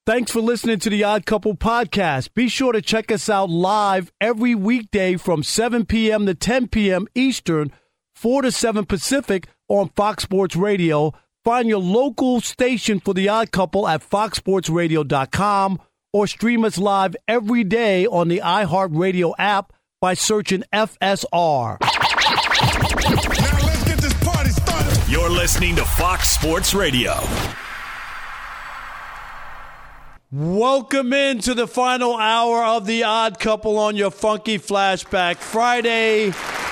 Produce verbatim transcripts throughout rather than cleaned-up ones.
Thanks for listening to the Odd Couple podcast. Be sure to check us out live every weekday from seven p.m. to ten p.m. Eastern, four to seven Pacific on Fox Sports Radio. Find your local station for the Odd Couple at fox sports radio dot com or stream us live every day on the iHeartRadio app by searching F S R. Now let's get this party started. You're listening to Fox Sports Radio. Welcome into the final hour of the Odd Couple on your Funky Flashback Friday.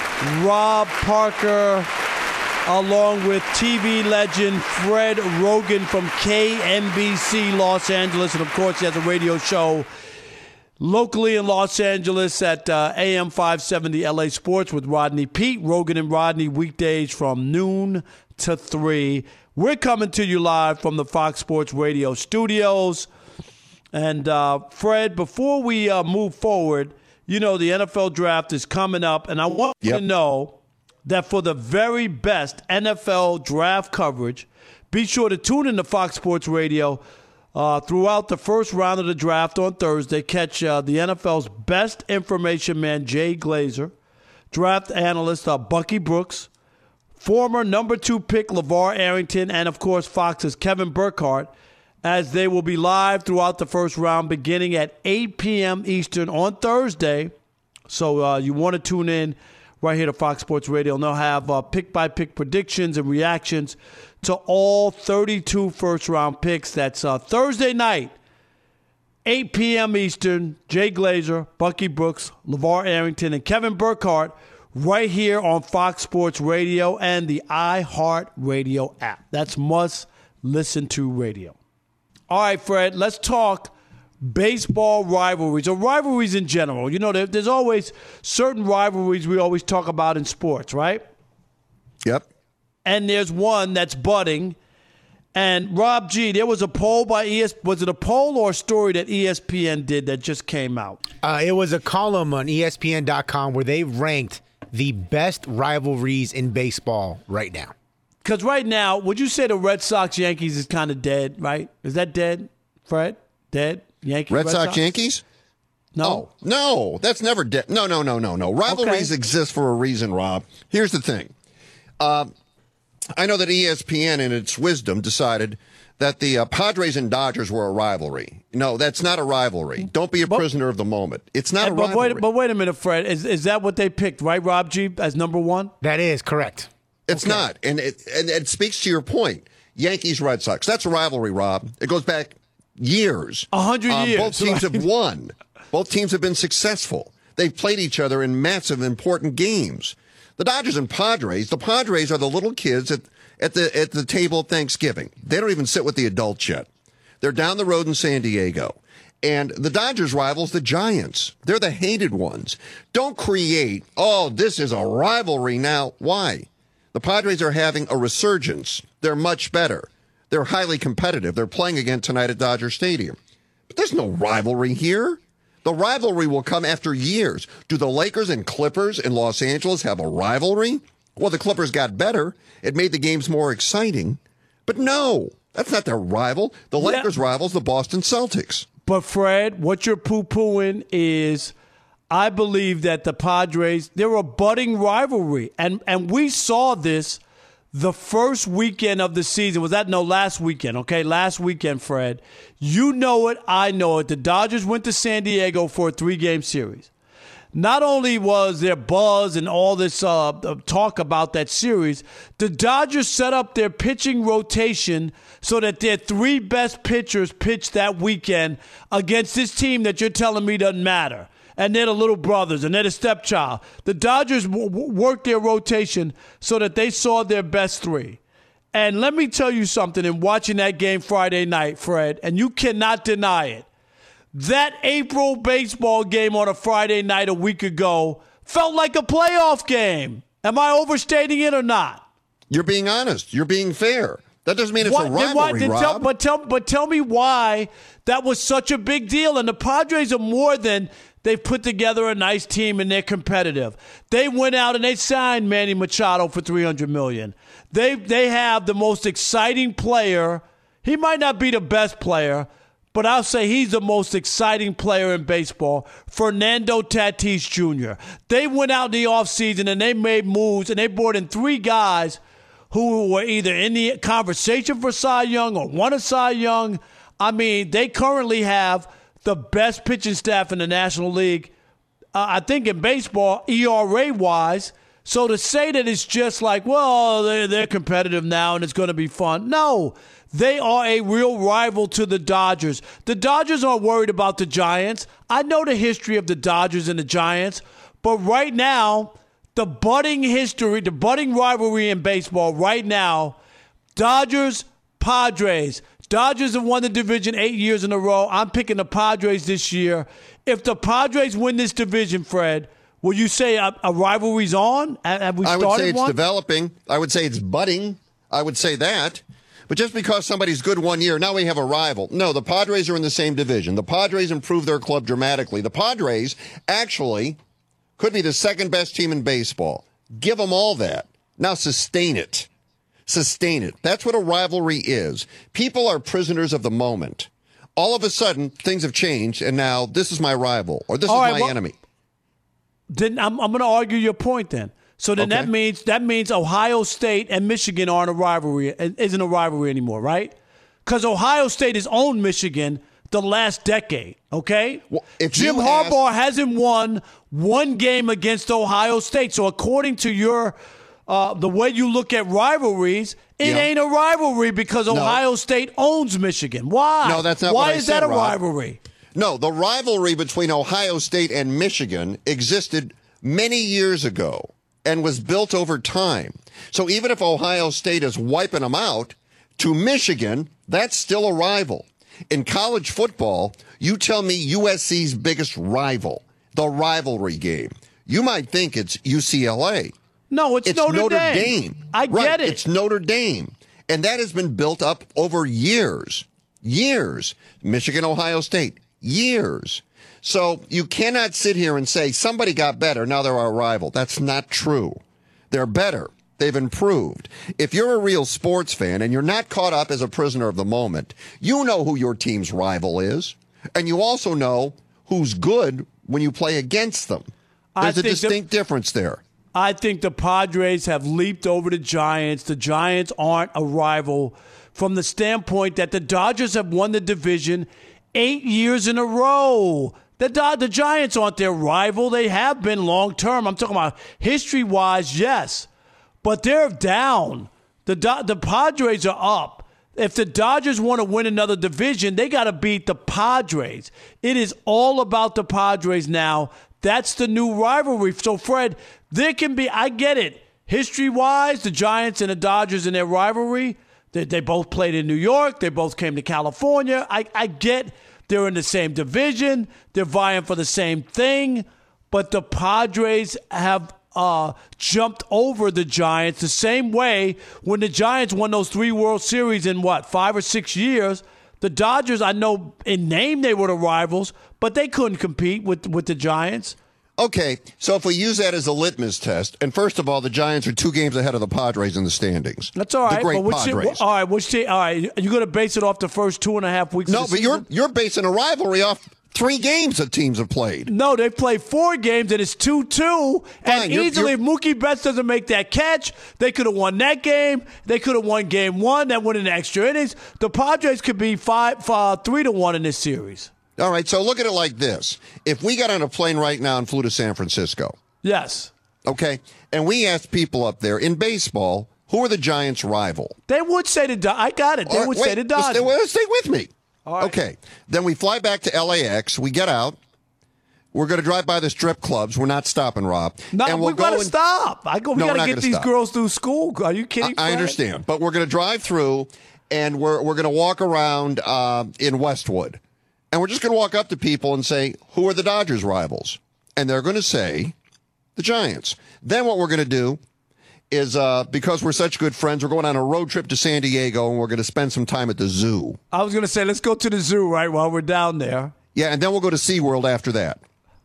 Rob Parker, along with T V legend Fred Roggin from K N B C Los Angeles. And, of course, he has a radio show locally in Los Angeles at uh, A M five seventy L A Sports with Rodney Peete. Roggin and Rodney weekdays from noon to three. We're coming to you live from the Fox Sports Radio studios. And, uh, Fred, before we uh, move forward, you know, the N F L draft is coming up, and I want yep. you to know that for the very best N F L draft coverage, be sure to tune in to Fox Sports Radio uh, throughout the first round of the draft on Thursday. Catch uh, the N F L's best information man, Jay Glazer, draft analyst uh, Bucky Brooks, former number two pick LeVar Arrington, and, of course, Fox's Kevin Burkhardt, as they will be live throughout the first round beginning at eight p.m. Eastern on Thursday. So uh, you want to tune in right here to Fox Sports Radio, and they'll have uh, pick-by-pick predictions and reactions to all thirty-two first-round picks. That's uh, Thursday night, eight p.m. Eastern. Jay Glazer, Bucky Brooks, LeVar Arrington, and Kevin Burkhardt right here on Fox Sports Radio and the iHeartRadio app. That's must-listen-to radio. All right, Fred, let's talk baseball rivalries, or rivalries in general. You know, there, there's always certain rivalries we always talk about in sports, right? Yep. And there's one that's budding. And, Rob G., there was a poll by E S P N. Was it a poll or a story that E S P N did that just came out? Uh, it was a column on E S P N dot com where they ranked the best rivalries in baseball right now. Because right now, would you say the Red Sox-Yankees is kind of dead, right? Is that dead, Fred? Dead? Yankees? Red, Red Sox, Sox, Yankees? No. Oh, no, that's never dead. No, no, no, no, no. Rivalries okay. exist for a reason, Rob. Here's the thing. Uh, I know that E S P N, in its wisdom, decided that the uh, Padres and Dodgers were a rivalry. No, that's not a rivalry. Don't be a but, prisoner of the moment. It's not a but rivalry. Wait, but wait a minute, Fred. Is, is that what they picked, right, Rob G., as number one? That is correct. It's okay. not, and it, and it speaks to your point. Yankees, Red Sox. That's a rivalry, Rob. It goes back years. A hundred um, years. Both teams right? have won. Both teams have been successful. They've played each other in massive, important games. The Dodgers and Padres, the Padres are the little kids at, at the at the table at Thanksgiving. They don't even sit with the adults yet. They're down the road in San Diego. And the Dodgers rivals the Giants. They're the hated ones. Don't create, oh, this is a rivalry now. Why? The Padres are having a resurgence. They're much better. They're highly competitive. They're playing again tonight at Dodger Stadium. But there's no rivalry here. The rivalry will come after years. Do the Lakers and Clippers in Los Angeles have a rivalry? Well, the Clippers got better. It made the games more exciting. But no, that's not their rival. The yeah. Lakers rivals the Boston Celtics. But, Fred, what you're poo-pooing is, I believe that the Padres, they're a budding rivalry. And and we saw this the first weekend of the season. Was that? No, last weekend, okay? Last weekend, Fred. You know it, I know it. The Dodgers went to San Diego for a three-game series. Not only was there buzz and all this uh, talk about that series, the Dodgers set up their pitching rotation so that their three best pitchers pitched that weekend against this team that you're telling me doesn't matter. And they're the little brothers, and they're the stepchild. The Dodgers w- w- worked their rotation so that they saw their best three. And let me tell you something in watching that game Friday night, Fred, and you cannot deny it. That April baseball game on a Friday night a week ago felt like a playoff game. Am I overstating it or not? You're being honest. You're being fair. That doesn't mean it's what, a rivalry, why, Rob. Tell, but, tell, but tell me why that was such a big deal. And the Padres are more than they've put together a nice team and they're competitive. They went out and they signed Manny Machado for three hundred million dollars. They, they have the most exciting player. He might not be the best player, but I'll say he's the most exciting player in baseball, Fernando Tatis Junior They went out in the offseason and they made moves, and they brought in three guys who were either in the conversation for Cy Young or won a Cy Young. I mean, they currently have the best pitching staff in the National League, uh, I think in baseball, E R A-wise. So to say that it's just like, well, they're, they're competitive now and it's going to be fun. No, they are a real rival to the Dodgers. The Dodgers aren't worried about the Giants. I know the history of the Dodgers and the Giants, but right now, the budding history, the budding rivalry in baseball right now, Dodgers, Padres. Dodgers have won the division eight years in a row. I'm picking the Padres this year. If the Padres win this division, Fred, will you say a, a rivalry's on? Have we started I would say it's one? developing. I would say it's budding. I would say that. But just because somebody's good one year, now we have a rival. No, the Padres are in the same division. The Padres improved their club dramatically. The Padres actually could be the second best team in baseball. Give them all that. Now sustain it. Sustain it. That's what a rivalry is. People are prisoners of the moment. All of a sudden, things have changed, and now this is my rival, or this All is right, my well, enemy. Then I'm, I'm going to argue your point then. So then Okay. that means that means Ohio State and Michigan aren't a rivalry, isn't a rivalry anymore, right? Because Ohio State has owned Michigan the last decade, okay? Well, if Jim you Harbaugh ask- hasn't won one game against Ohio State. So according to your uh, the way you look at rivalries, it Yeah. ain't a rivalry because Ohio State owns Michigan. Why? No, that's not Why what I is said, that a Rob. rivalry? No, the rivalry between Ohio State and Michigan existed many years ago and was built over time. So even if Ohio State is wiping them out, to Michigan, that's still a rival. In college football, you tell me U S C's biggest rival, the rivalry game. You might think it's U C L A. No, it's, It's Notre, Notre Dame. Dame. I Right, get it. It's Notre Dame. And that has been built up over years. Years. Michigan, Ohio State. Years. So you cannot sit here and say somebody got better, now they're our rival. That's not true. They're better. They've improved. If you're a real sports fan and you're not caught up as a prisoner of the moment, you know who your team's rival is. And you also know who's good when you play against them. I There's a think the- distinct difference there. I think the Padres have leaped over the Giants. The Giants aren't a rival from the standpoint that the Dodgers have won the division eight years in a row. The, Do- the Giants aren't their rival. They have been long term. I'm talking about history-wise, yes. But they're down. The Do- the Padres are up. If the Dodgers want to win another division, they got to beat the Padres. It is all about the Padres now. That's the new rivalry. So, Fred, there can be, I get it. History-wise, the Giants and the Dodgers in their rivalry, they, they both played in New York. They both came to California. I, I get they're in the same division. They're vying for the same thing. But the Padres have uh, jumped over the Giants the same way when the Giants won those three World Series in, what, five or six years. The Dodgers, I know in name they were the rivals, but they couldn't compete with, with the Giants. Okay, so if we use that as a litmus test, and first of all, the Giants are two games ahead of the Padres in the standings. That's all right. The great but which, Padres. all right, which team, all right, you're going to base it off the first two and a half weeks No, of the but you're season? you're basing a rivalry off three games that teams have played. No, they played four games, and it's two two. And Fine, you're- easily, you're- if Mookie Betts doesn't make that catch, they could have won that game. They could have won game one. That went in extra innings. The Padres could be five, five, three to one in this series. All right, so look at it like this. If we got on a plane right now and flew to San Francisco, Yes. okay, and we asked people up there in baseball, who are the Giants' rival? They would say the Dodgers. I got it. They All right, would wait, say the Dodgers. Stay, well, stay with me. All right. Okay, then we fly back to L A X. We get out. We're going to drive by the strip clubs. We're not stopping, Rob. No, and we'll we've got to and- stop. I go. We No, we're got to not get gonna these stop. girls through school. Are you kidding? I, I Fred? understand, but we're going to drive through, and we're we're going to walk around uh, in Westwood, and we're just going to walk up to people and say, "Who are the Dodgers' rivals?" And they're going to say, "The Giants." Then what we're going to do is, uh, because we're such good friends, we're going on a road trip to San Diego, and we're going to spend some time at the zoo. I was going to say, let's go to the zoo right while we're down there. Yeah, and then we'll go to SeaWorld after that.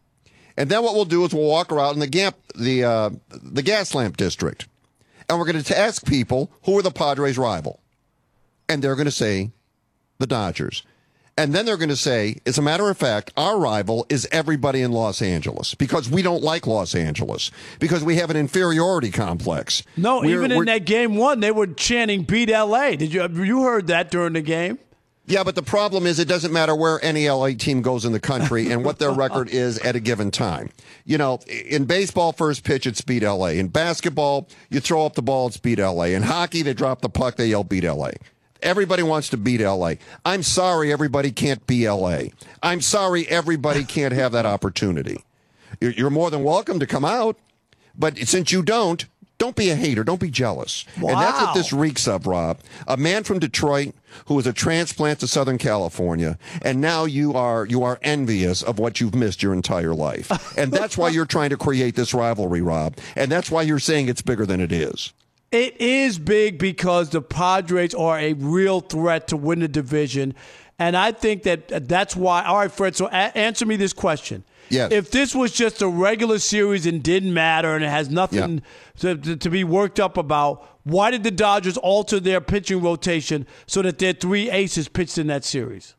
And then what we'll do is we'll walk around in the Gap, the uh, the Gaslamp District, and we're going to ask people who are the Padres' rival, and they're going to say the Dodgers. And then they're going to say, as a matter of fact, our rival is everybody in Los Angeles because we don't like Los Angeles, because we have an inferiority complex. No, We're- even in we're- that game one, they were chanting "Beat L A." Did you you heard that during the game? Yeah, but the problem is it doesn't matter where any L A team goes in the country and what their record is at a given time. You know, in baseball, first pitch, it's beat L A. In basketball, you throw up the ball, it's beat L A. In hockey, they drop the puck, they yell beat L A. Everybody wants to beat L A. I'm sorry everybody can't be L A. I'm sorry everybody can't have that opportunity. You're you're more than welcome to come out, but since you don't, don't be a hater. Don't be jealous. Wow. And that's what this reeks of, Rob. A man from Detroit who was a transplant to Southern California, and now you are you are envious of what you've missed your entire life. And that's why you're trying to create this rivalry, Rob. And that's why you're saying it's bigger than it is. It is big because the Padres are a real threat to win the division. And I think that that's why. All right, Fred, so a- answer me this question. Yes. If this was just a regular series and didn't matter and it has nothing to, to, to be worked up about, why did the Dodgers alter their pitching rotation so that their three aces pitched in that series?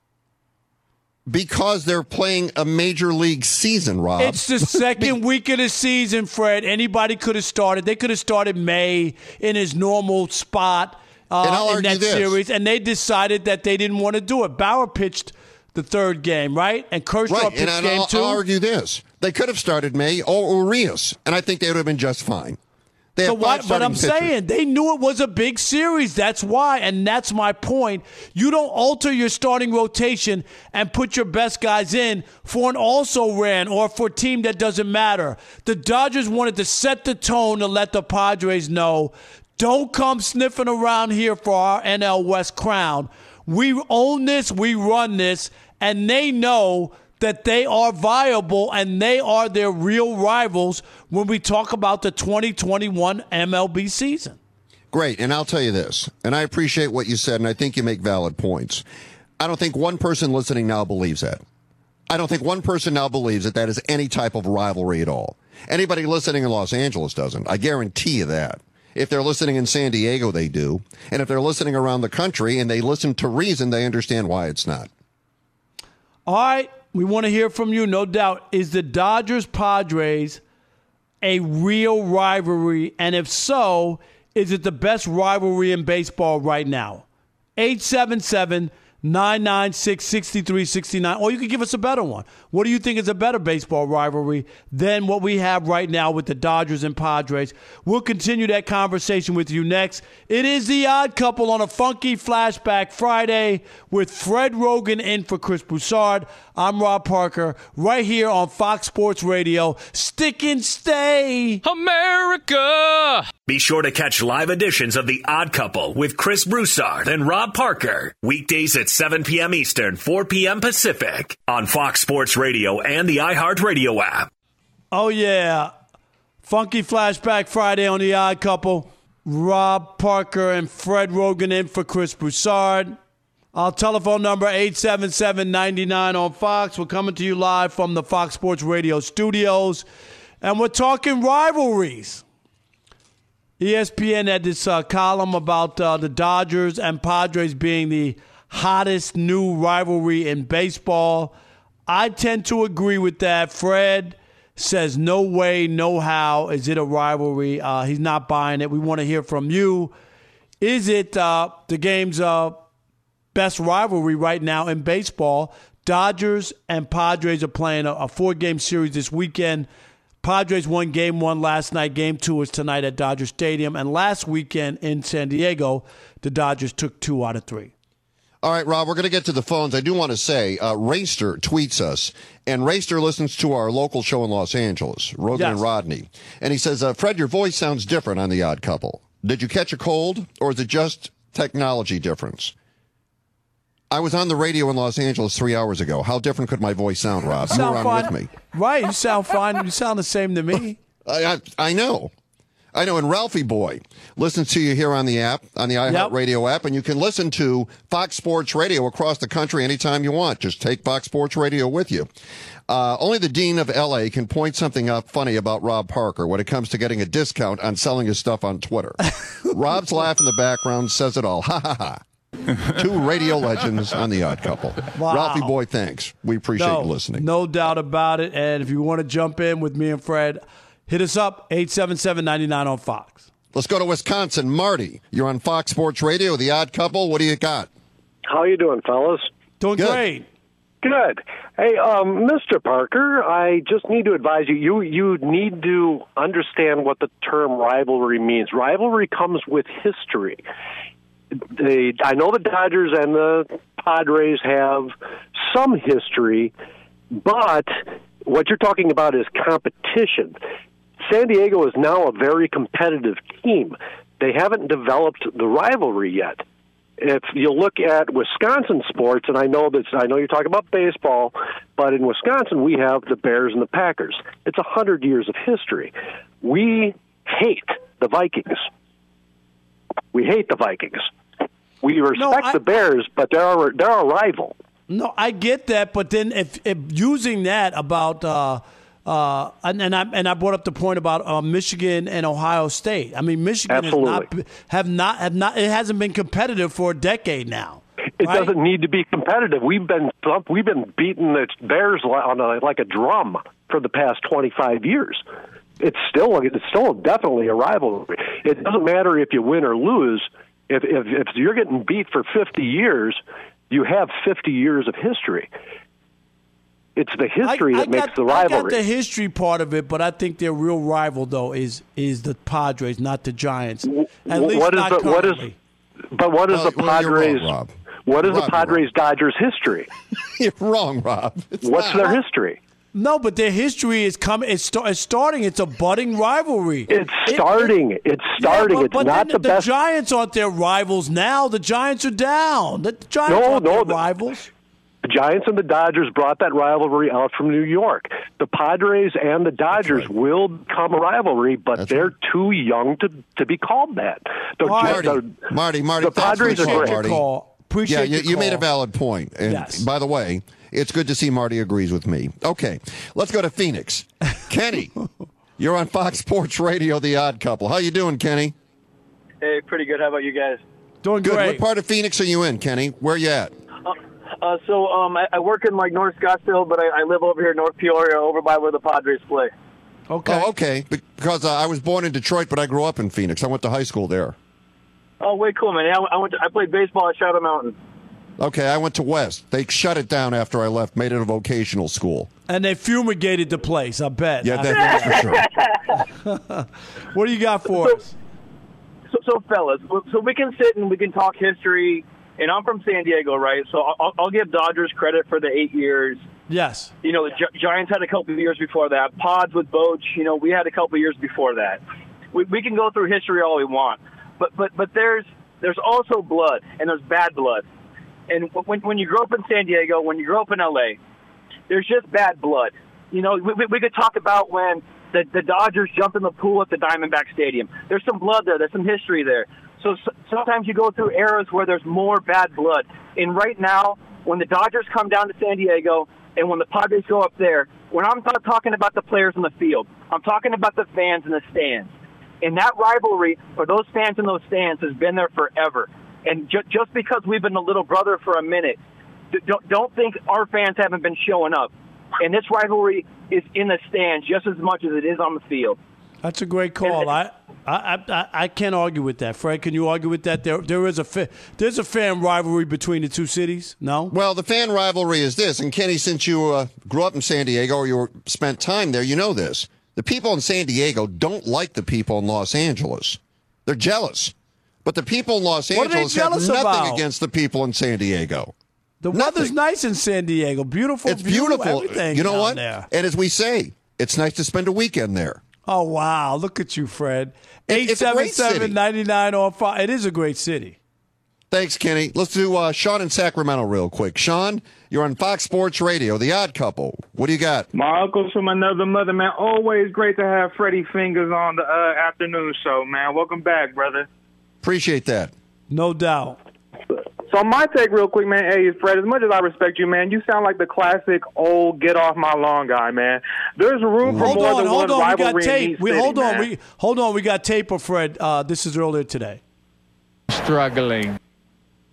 Because they're playing a major league season, Rob. It's the second week of the season, Fred. Anybody could have started. They could have started May in his normal spot uh, And I'll in argue that this. series, and they decided that they didn't want to do it. Bauer pitched the third game, right? And Kershaw Right, pitched and I'll, game I'll two. argue this. They could have started May or Urias, and I think they would have been just fine. They So have why, five but I'm starting pitchers. saying they knew it was a big series. That's why, and that's my point. You don't alter your starting rotation and put your best guys in for an also ran or for a team that doesn't matter. The Dodgers wanted to set the tone to let the Padres know, don't come sniffing around here for our N L West crown. We own this, we run this, and they know that they are viable and they are their real rivals when we talk about the twenty twenty-one M L B season. Great, and I'll tell you this, and I appreciate what you said, and I think you make valid points. I don't think one person listening now believes that. I don't think one person now believes that that is any type of rivalry at all. Anybody listening in Los Angeles doesn't. I guarantee you that. If they're listening in San Diego, they do. And if they're listening around the country and they listen to reason, they understand why it's not. All right, we want to hear from you, no doubt. Is the Dodgers-Padres a real rivalry? And if so, is it the best rivalry in baseball right now? eight seven seven, nine nine six, six three six nine. Or you could give us a better one. What do you think is a better baseball rivalry than what we have right now with the Dodgers and Padres? We'll continue that conversation with you next. It is The Odd Couple on a funky Flashback Friday with Fred Rogan in for Chris Broussard. I'm Rob Parker, right here on Fox Sports Radio. Stick and stay. America! Be sure to catch live editions of The Odd Couple with Chris Broussard and Rob Parker. Weekdays at seven p.m. Eastern, four p.m. Pacific on Fox Sports Radio and the iHeartRadio app. Oh, yeah. Funky Flashback Friday on The Odd Couple. Rob Parker and Fred Rogan in for Chris Broussard. Our telephone number, eight seven seven, nine nine on Fox. We're coming to you live from the Fox Sports Radio studios. And we're talking rivalries. E S P N had this uh, column about uh, the Dodgers and Padres being the hottest new rivalry in baseball. I tend to agree with that. Fred says no way, no how is it a rivalry. Uh, he's not buying it. We want to hear from you. Is it uh, the game's uh, best rivalry right now in baseball? Dodgers and Padres are playing a, a four-game series this weekend. Padres won game one last night. Game two is tonight at Dodger Stadium. And last weekend in San Diego, the Dodgers took two out of three. All right, Rob, we're going to get to the phones. I do want to say, uh, Rayster tweets us, and Rayster listens to our local show in Los Angeles, Rogan Yes. and Rodney. And he says, uh, Fred, your voice sounds different on The Odd Couple. Did you catch a cold, or is it just technology difference? I was on the radio in Los Angeles three hours ago. How different could my voice sound, Rob? You were Sound on fine. with me. Right, you sound fine. You sound the same to me. I, I, I know. I know, and Ralphie Boy listens to you here on the app, on the iHeartRadio app, and you can listen to Fox Sports Radio across the country anytime you want. Just take Fox Sports Radio with you. Uh, only the Dean of L A can point something out funny about Rob Parker when it comes to getting a discount on selling his stuff on Twitter. Rob's laugh in the background says it all. Ha, ha, ha. Two radio legends on The Odd Couple. Wow. Ralphie Boy, thanks. We appreciate no, you listening. No doubt about it. And if you want to jump in with me and Fred, hit us up, eight seven seven, nine nine on Fox. Let's go to Wisconsin. Marty, you're on Fox Sports Radio, The Odd Couple. What do you got? How you doing, fellas? Doing Good. great. Good. Hey, um, Mister Parker, I just need to advise you, you, you need to understand what the term rivalry means. Rivalry comes with history. They, I know the Dodgers and the Padres have some history, but what you're talking about is competition. San Diego is now a very competitive team. They haven't developed the rivalry yet. If you look at Wisconsin sports, and I know that I know you're talking about baseball, but in Wisconsin we have the Bears and the Packers. It's a hundred years of history. We hate the Vikings. We hate the Vikings. We respect No, I- the Bears, but they're our, they're our rival. No, I get that, but then if, if using that about uh, uh, and, and I and I brought up the point about uh, Michigan and Ohio State. I mean, Michigan has not Absolutely. have not have not it hasn't been competitive for a decade now. It right? doesn't need to be competitive. We've been we've been beating the Bears on a, like a drum for the past twenty-five years. It's still it's still definitely a rivalry. It doesn't matter if you win or lose. If if, if you're getting beat for fifty years, you have fifty years of history. It's the history I, I that makes got, the I rivalry. got the history part of it, but I think their real rival though is is the Padres, not the Giants. At W- least what is not the, what is currently. but what is Well, the well, you're Padres? wrong, Rob. What is Rob, the you're Padres Dodgers history? You're wrong, Rob. It's What's not. their history? No, but their history is coming. It's, sta- it's starting. It's a budding rivalry. It's It- starting. it- it's Yeah, starting. but, it's but not then the, the, best. Giants aren't their rivals now. The Giants are down. The Giants No, aren't no, their the- rivals. The Giants and the Dodgers brought that rivalry out from New York. The Padres and the Dodgers right. will become a rivalry, but That's they're right. too young to to be called that. The, Marty, the- Marty, Marty, the thanks for Padres the are call, great. Appreciate Marty. your call. Appreciate Yeah, you, your you made a call. valid point. And Yes. by the way, it's good to see Marty agrees with me. Okay, let's go to Phoenix. Kenny, you're on Fox Sports Radio, The Odd Couple. How you doing, Kenny? Hey, pretty good. How about you guys? Doing Good. great. What part of Phoenix are you in, Kenny? Where you at? Uh, so um, I, I work in like North Scottsdale, but I, I live over here in North Peoria, over by where the Padres play. Okay. Oh, okay. Because uh, I was born in Detroit, but I grew up in Phoenix. I went to high school there. Oh, way cool, man. Yeah, I, I went. To, I played baseball at Shadow Mountain. Okay, I went to West. They shut it down after I left, made it a vocational school. And they fumigated the place, I bet. Yeah, I- that, that's for sure. what do you got for us? So, so fellas, so we can sit and we can talk history. And I'm from San Diego, right? So I'll, I'll give Dodgers credit for the eight years. Yes. You know, the Gi- Giants had a couple of years before that. Pods with Boch, you know, we had a couple of years before that. We, we can go through history all we want, but but but there's there's also blood, and there's bad blood. And when when you grow up in San Diego, when you grow up in L A, there's just bad blood. You know, we, we, we could talk about when the, the Dodgers jumped in the pool at the Diamondback Stadium. There's some blood there. There's some history there. So, so sometimes you go through eras where there's more bad blood. And right now, when the Dodgers come down to San Diego and when the Padres go up there, when I'm not talking about the players in the field, I'm talking about the fans in the stands. And that rivalry for those fans in those stands has been there forever. And ju- just because we've been the little brother for a minute, d- don't, don't think our fans haven't been showing up. And this rivalry is in the stands just as much as it is on the field. That's a great call. I, I, I, I can't argue with that. Fred, can you argue with that? There, there is a fa- there's a fan rivalry between the two cities. No. Well, the fan rivalry is this, and Kenny, since you uh, grew up in San Diego or you were, spent time there, you know this. The people in San Diego don't like the people in Los Angeles. They're jealous. But the people in Los What are they Angeles have jealous nothing about? against the people in San Diego. The Nothing. weather's nice in San Diego. Beautiful. It's view, beautiful. Everything You know down what? There. And as we say, it's nice to spend a weekend there. Oh wow! Look at you, Fred. It- Eight it's a seven great seven city. ninety nine on five. It is a great city. Thanks, Kenny. Let's do uh, Sean in Sacramento real quick. Sean, you're on Fox Sports Radio, The Odd Couple. What do you got? My uncle's from another mother, man. Always great to have Freddie Fingers on the uh, afternoon show, man. Welcome back, brother. Appreciate that. No doubt. So my take real quick, man, hey, Fred, as much as I respect you, man, you sound like the classic old get off my lawn guy, man. There's room for Hold more on, than hold one on. We got rivalry in tape. each We city, hold on. man. We hold on. We got tape of Fred. Uh, this is earlier today. Struggling. Hey,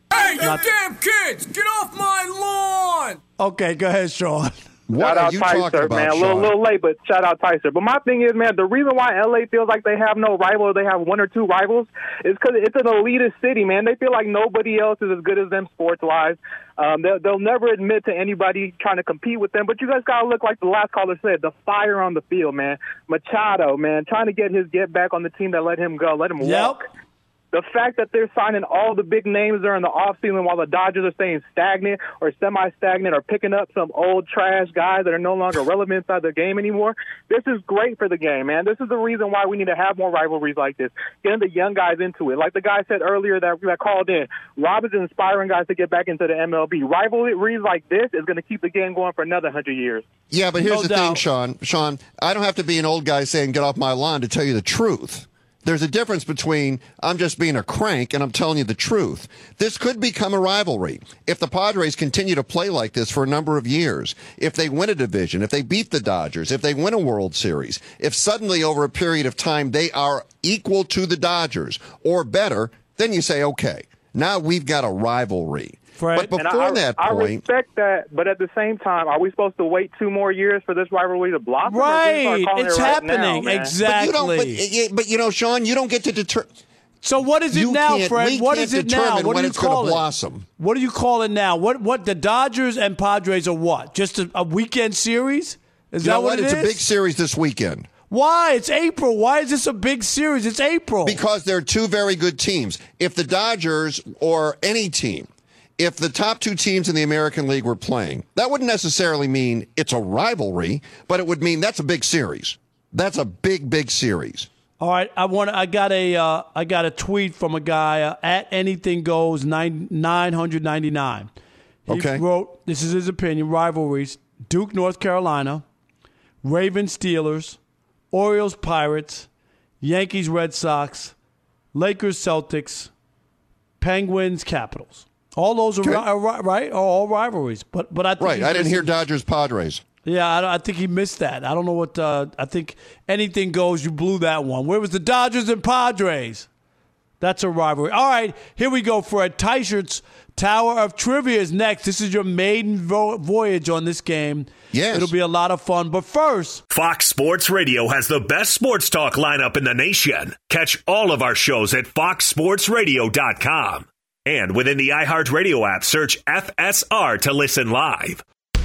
not. Damn kids, get off my lawn! Okay, go ahead, Sean. What shout are out you talking Tyser, about, man. A little, Sean? little late, but shout out Tyser. But my thing is, man, the reason why L A feels like they have no rival, or they have one or two rivals, is because it's an elitist city, man. They feel like nobody else is as good as them sports-wise. Um, they'll, they'll never admit to anybody trying to compete with them. But you guys got to look like the last caller said, the fire on the field, man. Machado, man, trying to get his get back on the team that let him go, let him Yep. walk. The fact that they're signing all the big names during the offseason while the Dodgers are staying stagnant or semi-stagnant or picking up some old trash guys that are no longer relevant inside the game anymore, this is great for the game, man. This is the reason why we need to have more rivalries like this, getting the young guys into it. Like the guy said earlier that, that called in, Rob is inspiring guys to get back into the M L B. Rivalries like this is going to keep the game going for another one hundred years. Yeah, but here's No the thing, doubt. Sean. Sean, I don't have to be an old guy saying get off my lawn to tell you the truth. There's a difference between I'm just being a crank and I'm telling you the truth. This could become a rivalry if the Padres continue to play like this for a number of years. If they win a division, if they beat the Dodgers, if they win a World Series, if suddenly over a period of time they are equal to the Dodgers or better, then you say, okay, now we've got a rivalry. Fred? But And before I, that I point, respect that, but at the same time, are we supposed to wait two more years for this rivalry to blossom? or should we start Right. calling It's it right happening. now, man? but you Exactly. don't. But, but you know, Sean, you don't get to determine. So what is it You now, can't- Fred? we What can't is it determine now? What when do you it's gonna call it? blossom. What do you call it now? What what the Dodgers and Padres are what? Just a, a weekend series? Is You that know what what? it It's is? a big series this weekend. Why? It's April. Why is this a big series? It's April. Because they're two very good teams. If the Dodgers or any team, if the top two teams in the American League were playing, that wouldn't necessarily mean it's a rivalry, but it would mean that's a big series. That's a big, big series. All right, I want. I got a. Uh, I got a tweet from a guy uh, at Anything Goes nine nine hundred ninety nine. He Okay. wrote. This is his opinion. Rivalries: Duke, North Carolina, Ravens, Steelers, Orioles, Pirates, Yankees, Red Sox, Lakers, Celtics, Penguins, Capitals. All those are, Okay. ri- are ri- right. Are all rivalries. But but I think Right. he's I didn't hear missing- Dodgers Padres. Yeah, I, I think he missed that. I don't know what. Uh, I think Anything Goes. You blew that one. Where was the Dodgers and Padres? That's a rivalry. All right, here we go, Fred. Tyshert's Tower of Trivia is next. This is your maiden vo- voyage on this game. Yes. It'll be a lot of fun. But first, Fox Sports Radio has the best sports talk lineup in the nation. Catch all of our shows at fox sports radio dot com. And within the iHeartRadio app, search F S R to listen live.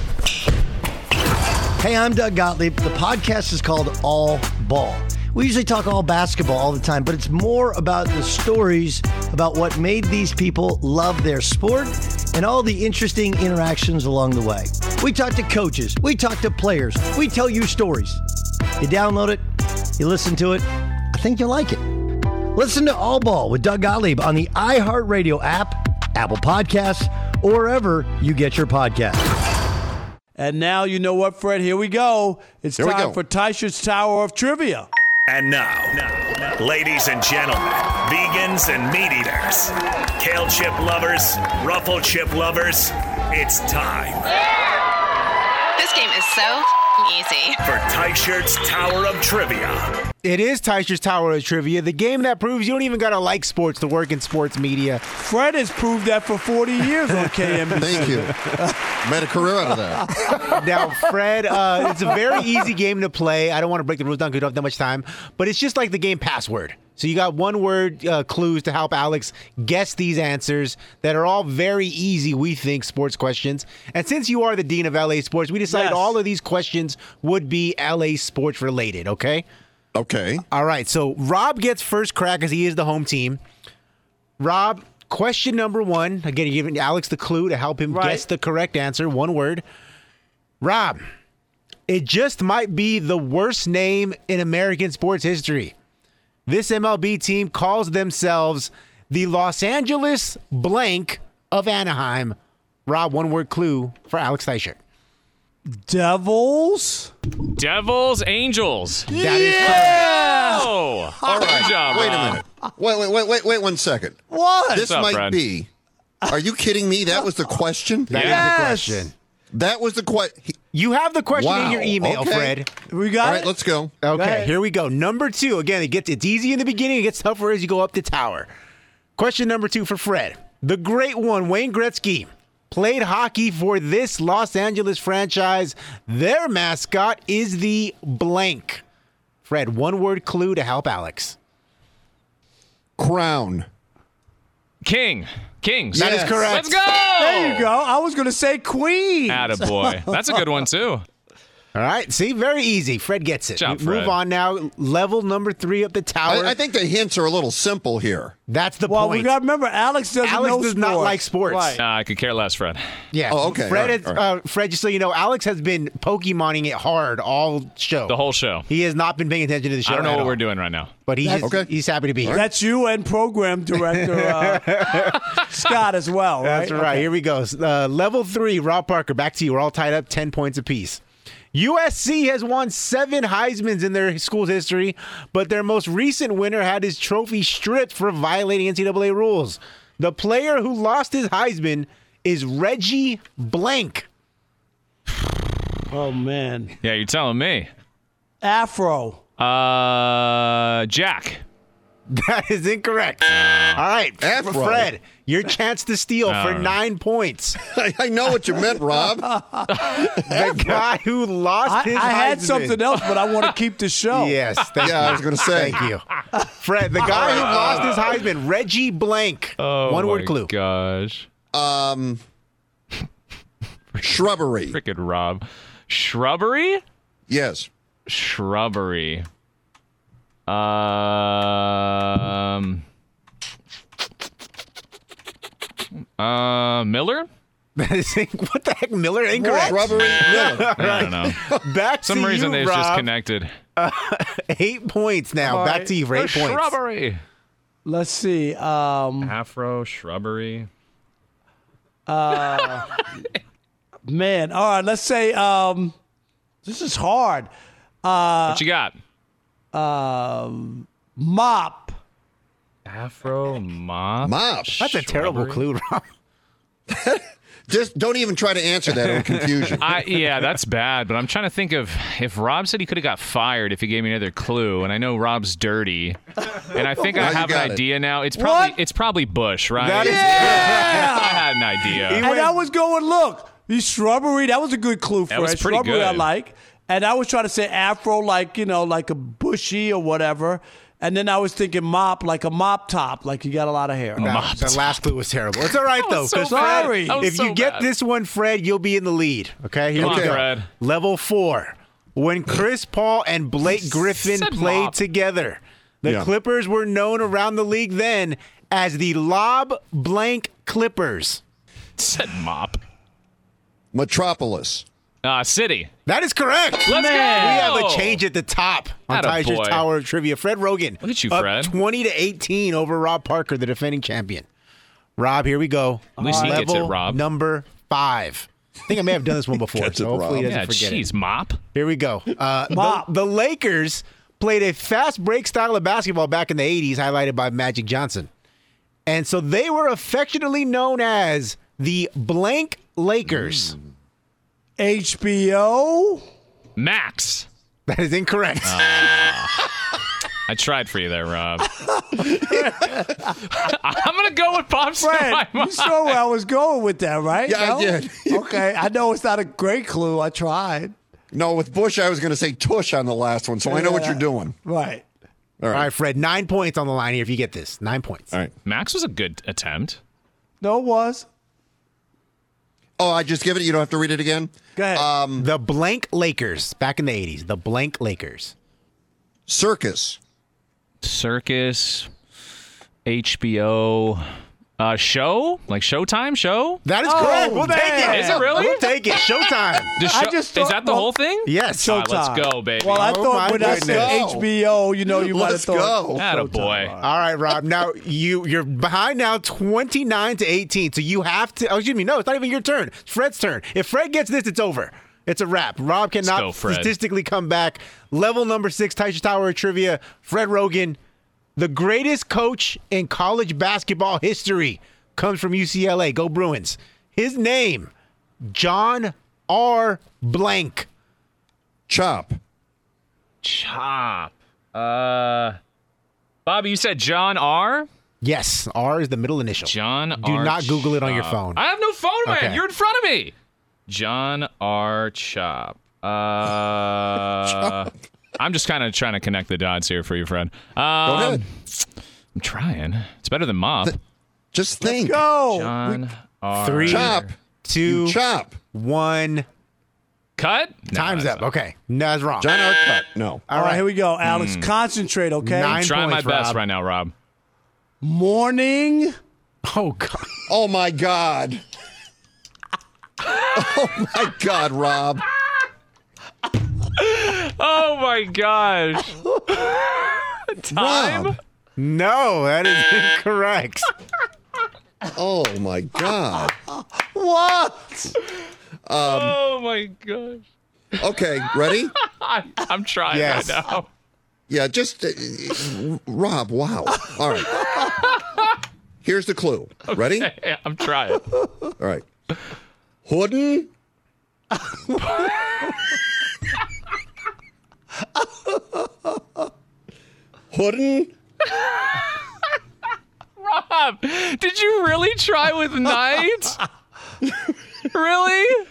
Hey, I'm Doug Gottlieb. The podcast is called All Ball. We usually talk all basketball all the time, but it's more about the stories about what made these people love their sport and all the interesting interactions along the way. We talk to coaches. We talk to players. We tell you stories. You download it. You listen to it. I think you'll like it. Listen to All Ball with Doug Gottlieb on the iHeartRadio app, Apple Podcasts, or wherever you get your podcasts. and now you know what, Fred. Here we go. It's Here we time go. for Tyshert's Tower of Trivia. And now, ladies and gentlemen, vegans and meat eaters, kale chip lovers, ruffle chip lovers, it's time This game is so easy. for Tyshert's Tower of Trivia. It is Tysher's Tower of Trivia, the game that proves you don't even got to like sports to work in sports media. Fred has proved that for forty years on K M B C. Thank you. Made a career out of that. Now, Fred, uh, it's a very easy game to play. I don't want to break the rules down because we don't have that much time, but it's just like the game Password. So you got one word uh, clues to help Alex guess these answers that are all very easy, we think, sports questions. And since you are the dean of L A Sports, we decided Yes. all of these questions would be L A sports related, okay? Okay. All right, so Rob gets first crack as he is the home team. Rob, question number one. Again, you're giving Alex the clue to help him Right. guess the correct answer. One word. Rob, it just might be the worst name in American sports history. This M L B team calls themselves the Los Angeles blank of Anaheim. Rob, one word clue for Alex Tysher. Devils. Devils, Angels. That is correct. Yeah. Oh, All right. good job, wait Rob. a minute. Wait, wait, wait, wait, wait one second. What? This up, might Fred? be. Are you kidding me? That was the question? That is Yes. the question. That was the question. You have the question in Wow, your email, okay. Fred. we got All right, it? let's go. Okay, ahead. here we go. Number two. Again, it gets it's easy in the beginning. It gets tougher as you go up the tower. Question number two for Fred. The great one, Wayne Gretzky, played hockey for this Los Angeles franchise. Their mascot is the blank. Fred, one word clue to help Alex. Crown. King. Kings. That is correct. Let's go. There you go. I was going to say Queen. Attaboy. That's a good one, too. All right. See, very easy. Fred gets it. Job, Move Fred. on now. Level number three up the tower. I, I think the hints are a little simple here. That's the Well, point. we got to remember, Alex doesn't Alex know does not sports. like sports. Right. Uh, I could care less, Fred. Yeah. Oh, okay. Fred, All right, is, all right. Uh, Fred, just so you know, Alex has been Pokemoning it hard all show. The whole show. He has not been paying attention to the show. I don't know at what all. we're doing right now. But he's, That's- Okay. he's happy to be here. That's you and program director uh, Scott as well, right? That's right. Okay. Here we go. Uh, level three, Rob Parker, back to you. We're all tied up, ten points apiece. U S C has won seven Heismans in their school's history, but their most recent winner had his trophy stripped for violating N C double A rules. The player who lost his Heisman is Reggie Blank. Oh, man. Yeah, you're telling me. Afro. Uh, Jack. That is incorrect. All right, Afro. Fred, your chance to steal I for don't know. nine points. I, I know what you meant, Rob. The guy who lost I, his I had Heisman. something else, but I want to keep the show. Yes, thank Yeah, you. I was going to say. Thank you. Fred, the guy who lost his Heisman, Reggie Blank. Oh, One my word clue. gosh. Um, shrubbery. Frickin' Rob. Shrubbery? Yes. Shrubbery. Um. Uh, Miller? That is inc- what the heck, Miller? Incorrect. Shrubbery. Miller. I don't know. Back Some to reason you, they Rob. just connected. Eight points now. All Back right. to you for eight The points. Shrubbery. Let's see. Um, Afro, shrubbery. man, all right, let's say um, this is hard. What you got? Um, mop. Afro, mop. Mop. That's a terrible Shrubbery. clue, Rob. Just don't even try to answer that in confusion. I, yeah, that's bad. But I'm trying to think of if Rob said he could have got fired if he gave me another clue, and I know Rob's dirty, and I think Now I you have an got it. idea now. It's probably What? it's probably Bush, right? That is I had an idea. And I was going, look, the shrubbery, that was a good clue for That was it. pretty Shrubbery I good. like. And I was trying to say afro, like, you know, like a bushy or whatever. And then I was thinking mop, like a mop top, like you got a lot of hair. No, Mop the top. last clue was terrible. It's all right, That though. was so 'cause bad. Fred, That was if so you get bad. this one, Fred, you'll be in the lead. Okay? Here Come we on, go. Fred. Level four. When Chris Paul and Blake Griffin Said played mop. together, the Yeah. Clippers were known around the league then as the Lob Blank Clippers. Said mop. Metropolis. Uh, city. That is correct. Let's We go. have a change at the top on Atta Tiger's boy. Tower of Trivia. Fred Rogan. Look at you, up Fred. twenty to eighteen over Rob Parker, the defending champion. Rob, here we go. At least he Level gets it, Rob. number five. I think I may have done this one before, Gets so it, hopefully he Rob. doesn't Yeah, forget it. jeez, mop. Here we go. Uh, the, Mop. the Lakers played a fast break style of basketball back in the eighties, highlighted by Magic Johnson. And so they were affectionately known as the Blank Lakers. H B O. Max. That is incorrect. I tried for you there, Rob. I'm going to go with Bob's Fred, you saw where I was going with that, right? Yeah, I No? did. Okay, I know it's not a great clue. I tried. No, with Bush, I was going to say tush on the last one, so I know what you're doing. Right. All All right. right, Fred, nine points on the line here if you get this. Nine points. All right. Max was a good attempt. No, it was. Oh, I just give it. You don't have to read it again. Go ahead. Um, The Blank Lakers, back in the eighties. The Blank Lakers. circus. Circus, H B O, uh, show? Like Showtime show? That is Oh, correct. We'll take man. it. Is it really? We'll take it. Showtime. Does I show- just is thought- that the well- whole thing? Yes. All right, Showtime. let's go, baby. Well, I Oh, thought my when I said goodness. H B O, you know, you might have Let's thought. go. Atta boy. All right, Rob. Now you you're behind now, twenty-nine to eighteen. So you have to. Oh, excuse me. No, it's not even your turn. It's Fred's turn. If Fred gets this, it's over. It's a wrap. Rob cannot go, Fred. statistically come back. Level number six, Tysha Tower of Trivia. Fred Rogan, the greatest coach in college basketball history, comes from U C L A. Go Bruins. His name, John R. Blank. Chop. Chop. Uh, Bobby, you said John R? Yes, R is the middle initial. John Do R. not Google it on your Chop. phone. I have no phone, man. Okay. You're in front of me. John R. Chop. Uh, I'm just kind of trying to connect the dots here for you, Fred. Um, Go ahead. I'm trying. It's better than Mop. Th- Just think. Go. John R. Three, Chop. two, You chop. one. Cut? No, Time's that's up. not- Okay. No, that's wrong. John R. Cut. No. All right, here we go, Alex. Hmm. Concentrate, okay? Nine I'm trying my points, best Rob. right now, Rob. Morning. Oh, God. Oh, my God. Oh, my God, Rob. Oh, my gosh. Time? Rob. No, that is incorrect. Oh, my God. What? oh, my gosh. Okay, ready? I, I'm trying Yes. right now. Yeah, just, uh, Rob, wow. All right. Here's the clue. Ready? Hey, I'm trying. All right. Hooden. Hooden. Rob, did you really try with night? Really?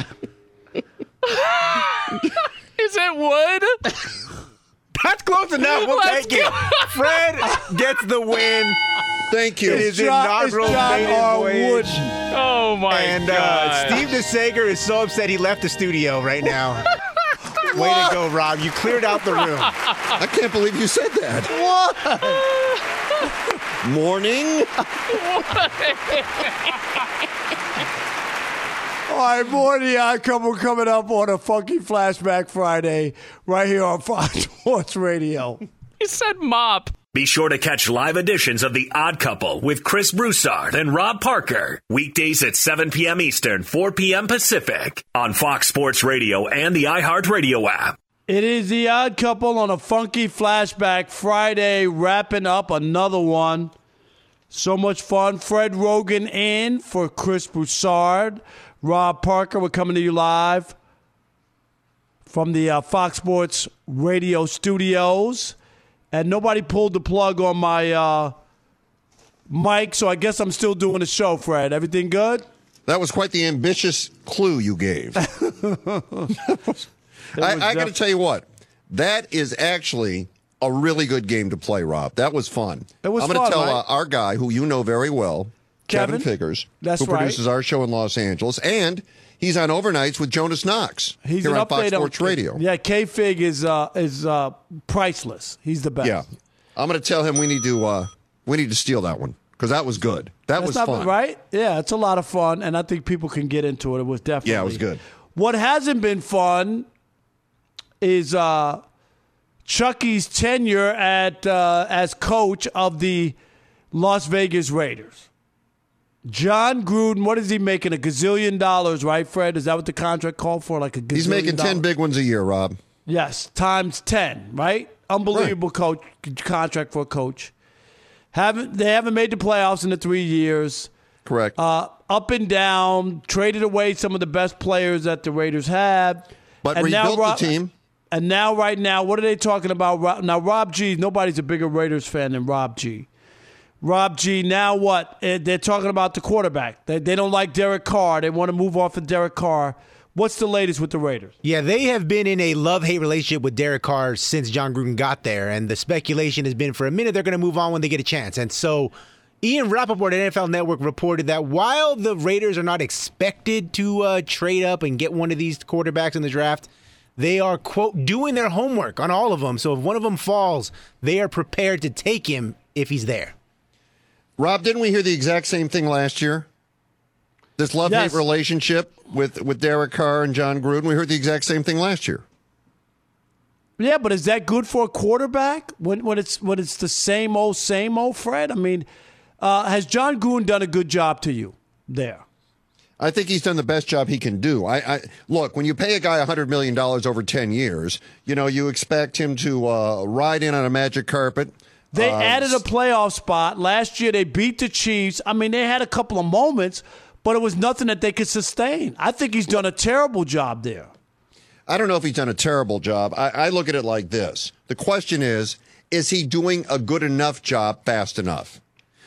Is it wood? That's close enough. We'll Let's take it. go. Fred gets the win. Thank you. It is John- it's inaugural John maiden R. voyage. Wood. Oh, my And uh, God. Steve DeSager is so upset he left the studio right now. Way to go, Rob. You cleared out the room. I can't believe you said that. What? Morning. All right, more of the Odd Couple coming up on a Funky Flashback Friday right here on Fox Sports Radio. You said mop. Be sure to catch live editions of The Odd Couple with Chris Broussard and Rob Parker. Weekdays at seven p.m. Eastern, four p.m. Pacific on Fox Sports Radio and the iHeartRadio app. It is The Odd Couple on a Funky Flashback Friday, wrapping up another one. So much fun. Fred Rogan in for Chris Broussard. Rob Parker, we're coming to you live from the uh, Fox Sports Radio studios. And nobody pulled the plug on my uh, mic, so I guess I'm still doing the show, Fred. Everything good? That was quite the ambitious clue you gave. I, I got to tell you what, that is actually a really good game to play, Rob. That was fun. It was I'm going fun, to tell right? uh, our guy, who you know very well, Kevin, Kevin? Figures, That's who right. produces our show in Los Angeles, and he's on overnights with Jonas Knox He's here an on Fox update Sports on, Radio. Yeah, K-Fig is uh, is uh, priceless. He's the best. Yeah. I'm going to tell him we need to uh, we need to steal that one because that was good. That That's was not, fun. right? Yeah, it's a lot of fun, and I think people can get into it. It was definitely Yeah, it was good. What hasn't been fun is uh, Chucky's tenure at uh, as coach of the Las Vegas Raiders. John Gruden, what is he making? A gazillion dollars, right, Fred? Is that what the contract called for? Like a gazillion He's making ten dollars? big ones a year, Rob. Yes, times ten, right? Unbelievable coach contract for a coach. Haven't they haven't made the playoffs in the three years. Correct. Uh, up and down, traded away some of the best players that the Raiders had. But and rebuilt Rob, the team. And now, right now, what are they talking about? Rob- Now, Rob G, nobody's a bigger Raiders fan than Rob G. Rob G, now what? Eh, They're talking about the quarterback. They, they don't like Derek Carr. They want to move off of Derek Carr. What's the latest with the Raiders? Yeah, they have been in a love-hate relationship with Derek Carr since John Gruden got there, and the speculation has been for a minute they're going to move on when they get a chance. And so Ian Rappaport at N F L Network reported that while the Raiders are not expected to uh, trade up and get one of these quarterbacks in the draft, they are, quote, doing their homework on all of them. So if one of them falls, they are prepared to take him if he's there. Rob, didn't we hear the exact same thing last year? This love-hate Yes. relationship with, with Derek Carr and John Gruden, we heard the exact same thing last year. Yeah, but is that good for a quarterback when when it's when it's the same old same old, Fred? I mean, uh, has John Gruden done a good job to you there? I think he's done the best job he can do. I, I look, when you pay a guy one hundred million dollars over ten years, you know, you expect him to uh, ride in on a magic carpet. They uh, added a playoff spot. Last year they beat the Chiefs. I mean, they had a couple of moments, but it was nothing that they could sustain. I think he's done a terrible job there. I don't know if he's done a terrible job. I, I look at it like this. The question is, is he doing a good enough job fast enough?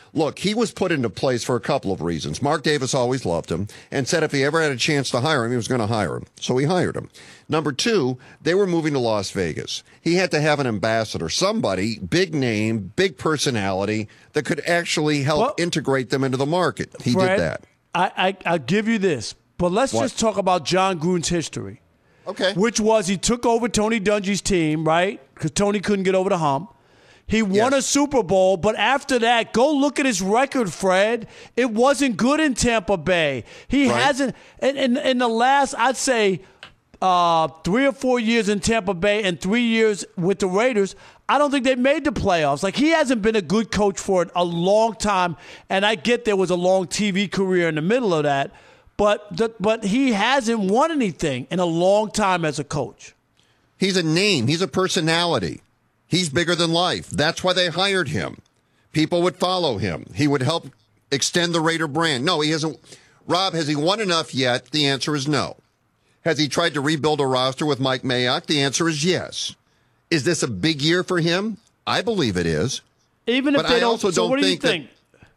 Look, he was put into place for a couple of reasons. Mark Davis always loved him and said if he ever had a chance to hire him, he was going to hire him. So he hired him. Number two, they were moving to Las Vegas. He had to have an ambassador, somebody, big name, big personality, that could actually help Well, integrate them into the market. He Fred, did that. I, I, I'll give you this, but let's What? just talk about John Gruden's history. Okay. Which was he took over Tony Dungy's team, right? Because Tony couldn't get over the hump. He won Yes. a Super Bowl, but after that, go look at his record, Fred. It wasn't good in Tampa Bay. He Right. hasn't, in, in, in the last, I'd say, uh, three or four years in Tampa Bay and three years with the Raiders, I don't think they made the playoffs. Like, he hasn't been a good coach for a long time, and I get there was a long T V career in the middle of that, but the, but he hasn't won anything in a long time as a coach. He's a name. He's a personality. He's bigger than life. That's why they hired him. People would follow him. He would help extend the Raider brand. No, he hasn't. Rob, has he won enough yet? The answer is no. Has he tried to rebuild a roster with Mike Mayock? The answer is yes. Is this a big year for him? I believe it is. Even if But they I don't, also so don't what do you think that- think?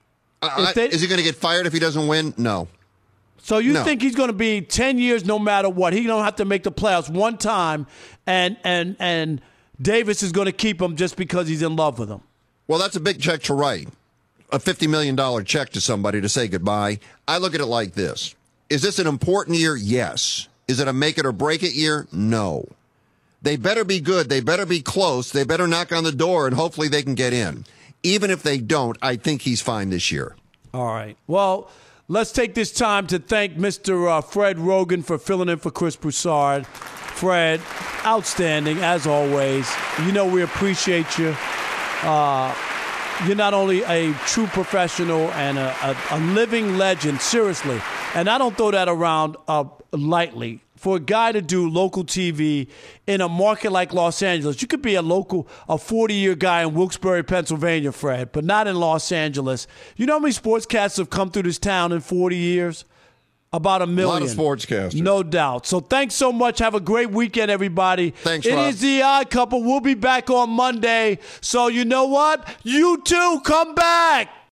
I- If they- is he going to get fired if he doesn't win? No. So you No. think he's going to be ten years no matter what? He don't have to make the playoffs one time, and and and Davis is going to keep him just because he's in love with him. Well, that's a big check to write. A fifty million dollars check to somebody to say goodbye. I look at it like this. Is this an important year? Yes. Is it a make it or break it year? No. They better be good. They better be close. They better knock on the door, and hopefully they can get in. Even if they don't, I think he's fine this year. All right. Well, let's take this time to thank Mister Uh, Fred Rogan for filling in for Chris Broussard. Fred, outstanding as always. You know we appreciate you. Uh, you're not only a true professional and a, a, a living legend, seriously. And I don't throw that around uh, lightly. For a guy to do local T V in a market like Los Angeles, you could be a local, a forty-year guy in Wilkes-Barre, Pennsylvania, Fred, but not in Los Angeles. You know how many sportscasts have come through this town in forty years? About a million. A lot of sportscasters. No doubt. So thanks so much. Have a great weekend, everybody. Thanks, It Rob. is the Odd Couple. We'll be back on Monday. So you know what? You too, come back.